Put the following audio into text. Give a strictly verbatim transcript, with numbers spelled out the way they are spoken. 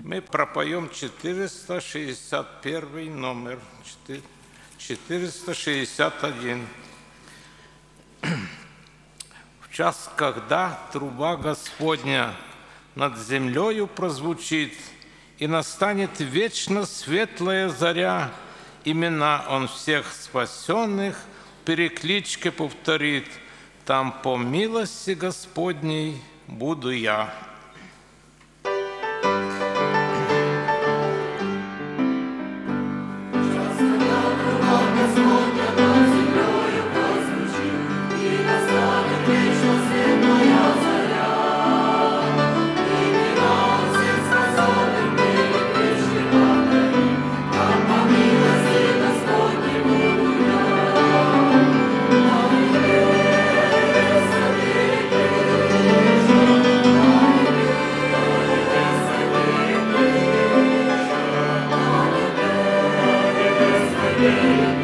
Мы пропоем четыреста шестьдесят первый номер, четыреста шестьдесят один. В час, когда труба Господня над землею прозвучит, и настанет вечно светлая заря, имена Он всех спасенных в перекличке повторит: там по милости Господней буду я. Thank you.